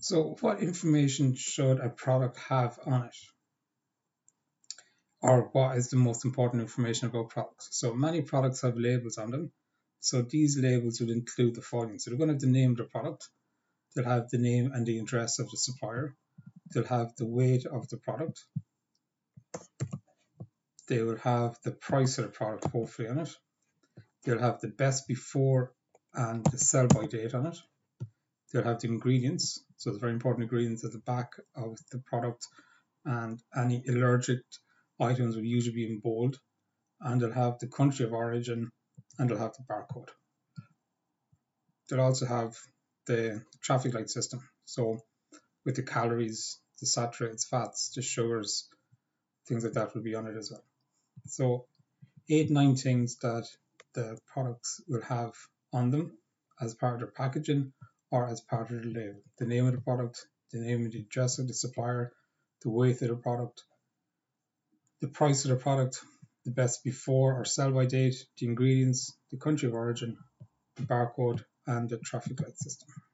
So what information should a product have on it? Or what is the most important information about products? So many products have labels on them. So these labels would include the following. So they're going to have the name of the product. They'll have the name and the address of the supplier. They'll have the weight of the product. They will have the price of the product, hopefully, on it. They'll have the best before and the sell by date on it. They'll have the ingredients, so the very important ingredients at the back of the product, and any allergic items will usually be in bold. And they'll have the country of origin, and they'll have the barcode. They'll also have the traffic light system, so with the calories, the saturates, fats, the sugars, things like that will be on it as well. So 8-9 things that the products will have on them as part of their packaging or as part of the label. The name of the product, the name and the address of the supplier, the weight of the product, the price of the product, the best before or sell by date, the ingredients, the country of origin, the barcode, and the traffic light system.